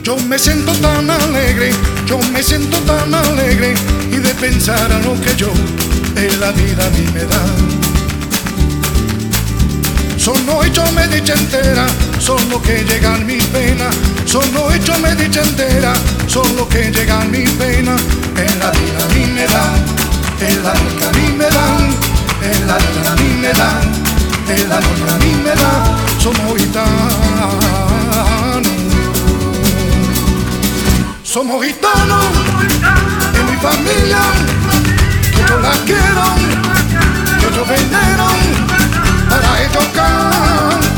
Yo me siento tan alegre, yo me siento tan alegre, y de pensar a lo que yo en la vida a mí me da. Sono hecho me dicha entera, solo que llegan mis penas. Sono hecho me dicha entera, solo que llegan mis penas. En la vida a mí me dan, en la vida a mí me dan, en la vida a mí me dan, en la vida a mí me dan. Somos gitanos, somos gitanos, en mi familia, que yo la quiero, que yo venero, para ellos canto.